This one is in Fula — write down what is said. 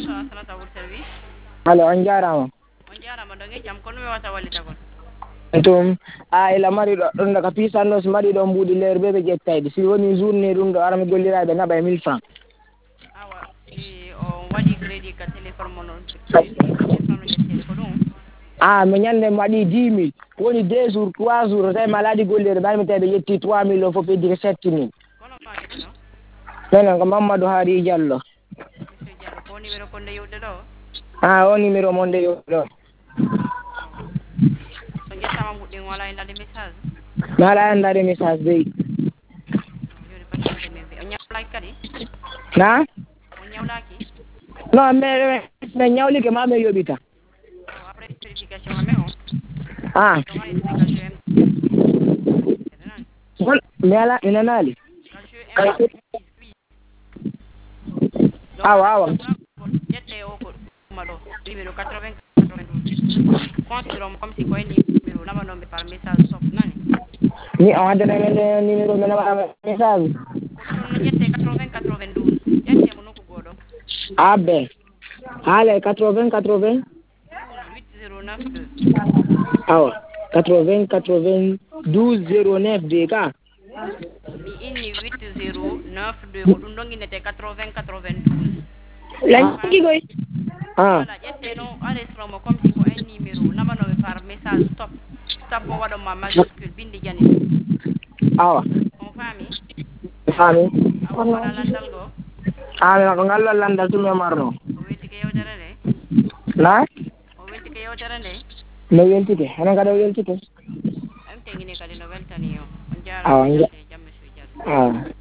bonsoir Salata World Service. Allo, on jarama. On jarama ɗon e jaam kono mi wawata wallitagol. Tum ila mariɗo ɗon daga pisanno so mbaɗi ɗon mbuuɗi leyre ɓe ɓe ƴettayde si woni journée ɗum ɗo arami golliraɓe naɓa e 1000 francs. Awa si on waɗi crédit ka téléphone mon on crédit ko 1000 francs no ƴettede ko ɗum. Mi ñande mi waɗi 10 000 woni 2 jours 3 jours tawi mi alaaɗi gollirde mbaɗi mi tawi ɓe ƴetti 3 000 o fof heddi ko 7 000. Kono ma keɗɗo minen ko Mamadou Hari Diallo. monsieur Diallo ko numéro kon nde yewde ɗo. O numéro mon nde yewde ɗo. Awa so ƴettama mbuɗɗin wala e ndade message. mi ala e ndade message dey. Joni patiente min wi on ñawlaki kadi. Na On ñawlaki. non mais ñawlike ma mi yoɓita. Awa après vérification amen o. Donc on explication gol mi ala mi nanali. awa ƴette o ko ɗuma ɗo numéro 80 92 considérons comme si ko e numéro naɓanomɓe par message stop nani ni o haddanaɓe numéro mi naɓaɗa message ko ɗum no ƴette 80 92 ƴettemo nokku goɗo abe haala 80 80 8092 awa 80 92 09 de ka mi inni 8092 ko ɗum ɗon innete 80 92 lanki koy voilà ƴette no enregistrement mo comme si ko un numéro naɓanoɓe par message stop stop mo waɗonma majuscule bindi jani awa on faami awa wona landal go ko ngallo landal tumi e marno o weltike yewtere nde na o weltike yewtere nde no weltike hanan kadi o weltike am tengini kadi no weltani o on awa jarama jamme monsieur Diallo